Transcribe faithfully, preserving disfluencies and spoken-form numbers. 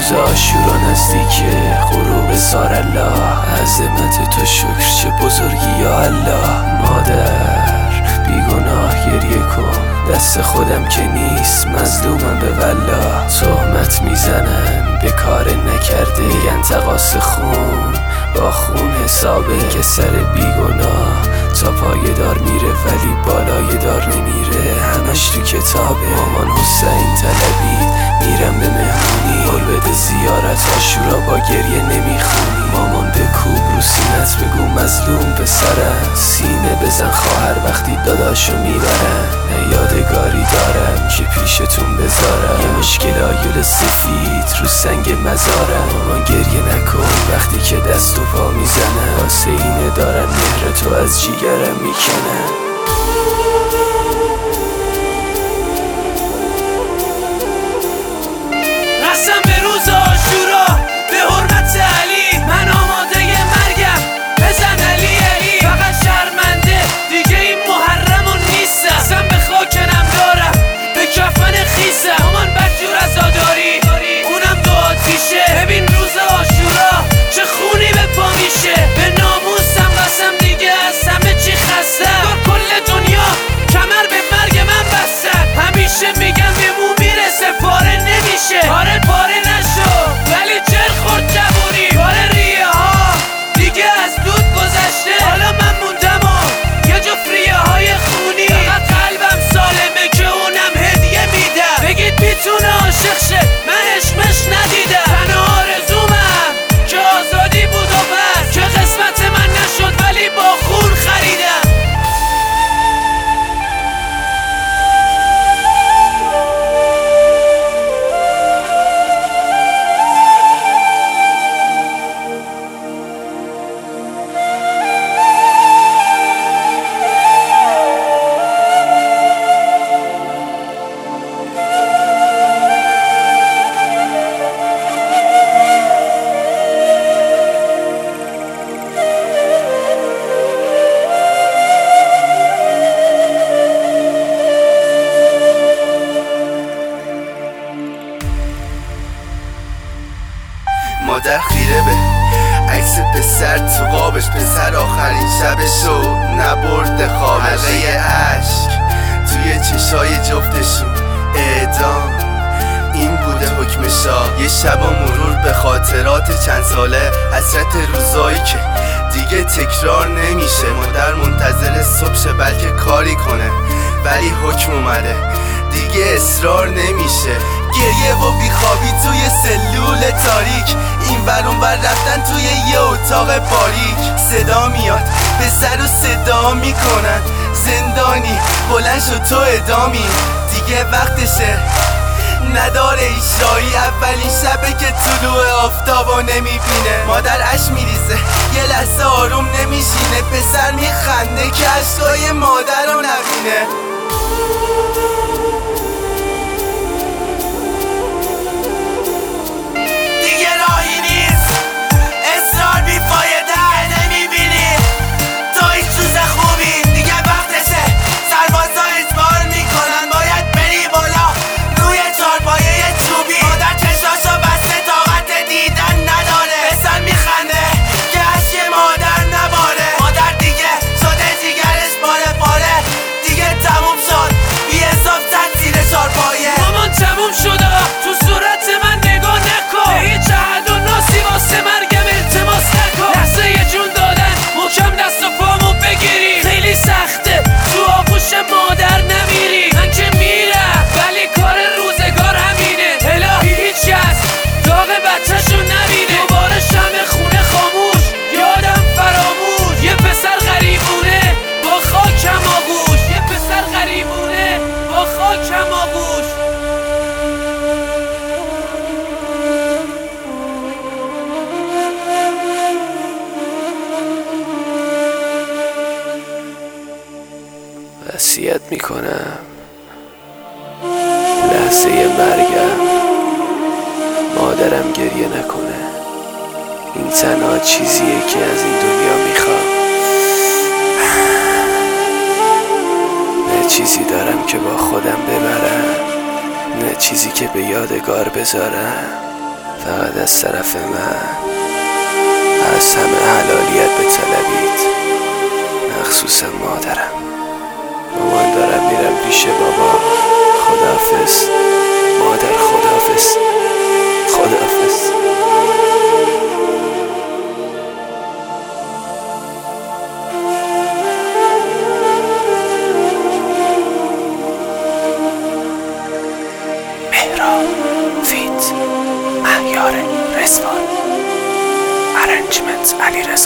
روز عاشورا نزدیکه، غروب سار الله، عظمت تو شکر چه بزرگی یا الله. مادر بیگناه گریه کن، دست خودم که نیست مظلومم به والله. تهمت میزنن به کار نکرده، میگن تقاص خون با خون حسابه. که سر بیگناه تا پای دار میره ولی بالای دار نمیره، همش تو کتابه. مامان حسین طلبید میرم به مهمونی، قول بده زیارت عاشورا با گریه نمیخونی. مامان به کوب رو سینت بگو مظلوم پسرم، سینه بزن خواهر وقتی داداشو میبرن. نه یادگاری دارم که پیشتون بذارم، یه مشکل آیول سفید رو سنگ مزارم. مامان گریه نکن وقتی که دست و پا میزنم، واسه اینه دارن مهر تو از جیگرم میکنن. رسم به روز عاشورا به حرمت علی، من آماده مرگم بزن علی علی. فقط شرمنده دیگه این محرمون نیستم، قسم به خاکنم دارم به کفن خیسم. مامان بدجور عزاداری اونم دو آتیشه، ببین روز عاشورا چه خونی به پا میشه. به ناموسم قسم دیگه از همه چی خستم، کل دنیا کمر به مرگ من بستن. همیشه میگم به مو میرسه پاره نمیشه، پاره پاره نشو ولی چر خورد جوونی. پاره ریه ها دیگه از دود گذشته، حالا من موندم و یه جفت ریه های خونی. فقط قلبم سالمه که اونم هدیه میدم، بگید میتونه عاشق شه من عشقش ندیدم. تنها آرزومم که آزادی بود و بس، که قسمت من نشد ولی با خون خریدم. مادر خیره به عکس پسر تو قابش، پسر آخرین شبشو نبرده خوابش. حلقه عشق توی چشای جفتشون، اعدام این بوده حکم شاه. یه شبا مرور به خاطرات چند ساله، حسرت روزایی که دیگه تکرار نمیشه. مادر منتظر صبح شه بلکه کاری کنه، ولی حکم اومده دیگه اصرار نمیشه. گریه و بیخوابی توی سلول تاریک، این ور اون ور رفتن توی یه اتاق باریک. صدا میاد پسر رو صدا میکنن، زندانی بلند شد تو ادامی. دیگه وقتشه نداره ایشایی، اولین شبه که طلوع آفتابو نمیبینه. مادر عشق میریزه یه لحظه آروم نمیشینه، پسر میخنده که عشقای مادر رو نبینه. مامان تموم شده تو صورت من نگاه نکن، به هیچ عهد و ناسی واسه مرگم التماس نکن. لحظه یه جون دادن محکم دست و پامو بگیری، خیلی سخته تو آغوش مادر نمیری. من که میرم ولی کار روزگار همینه، الهی هیچ کس داغ بچه‌شو نبینه. دوباره شمع خونه خاموش، یادم فراموش، یه پسر غریبونه با خاکم آغوش. یه پسر غریبونه با خاکم آغوش. وصیت میکنم لحظه مرگم مادرم گریه نکنه. این تنها چیزیه که از این دنیا میخوام. نه چیزی دارم که با خودم ببرم، نه چیزی که به یادگار بذارم. فقط از طرف من از همه حلالیت به طلبید، مخصوصا مادرم. مامان دارم میرم پیش بابا. خداحافظ مادر، خداحافظ خداحافظ. مهران فیت مهیار رضوان، ارنجمنت علی رضا.